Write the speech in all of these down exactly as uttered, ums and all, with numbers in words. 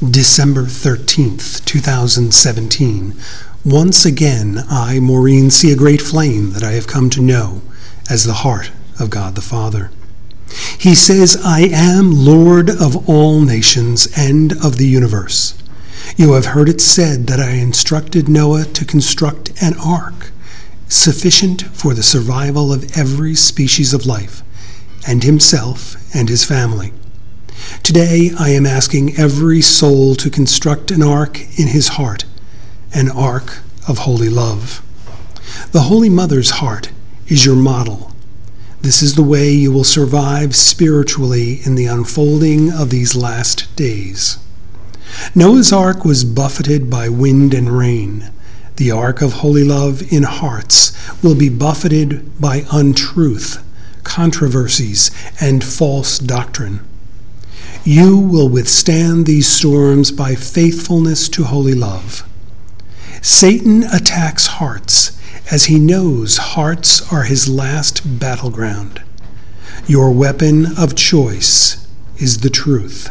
December thirteenth, two thousand seventeen. Once again, I, Maureen, see a great flame that I have come to know as the heart of God the Father. He says, I am Lord of all nations and of the universe. You have heard it said that I instructed Noah to construct an ark, sufficient for the survival of every species of life, and himself and his family. Today, I am asking every soul to construct an ark in his heart, an ark of holy love. The Holy Mother's heart is your model. This is the way you will survive spiritually in the unfolding of these last days. Noah's ark was buffeted by wind and rain. The ark of holy love in hearts will be buffeted by untruth, controversies, and false doctrine. You will withstand these storms by faithfulness to holy love. Satan attacks hearts, as he knows hearts are his last battleground. Your weapon of choice is the truth.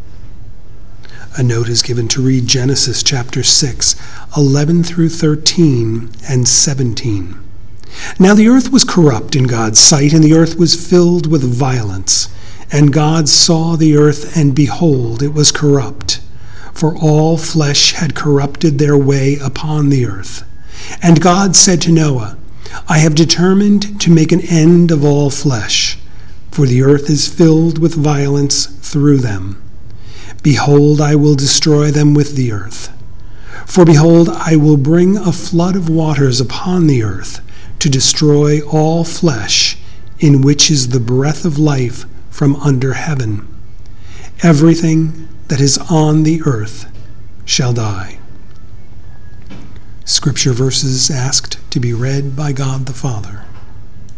A note is given to read Genesis chapter six, eleven through thirteen and seventeen. Now the earth was corrupt in God's sight, and the earth was filled with violence. And God saw the earth, and behold, it was corrupt, for all flesh had corrupted their way upon the earth. And God said to Noah, I have determined to make an end of all flesh, for the earth is filled with violence through them. Behold, I will destroy them with the earth. For behold, I will bring a flood of waters upon the earth to destroy all flesh, in which is the breath of life from under heaven. Everything that is on the earth shall die. Scripture verses asked to be read by God the Father.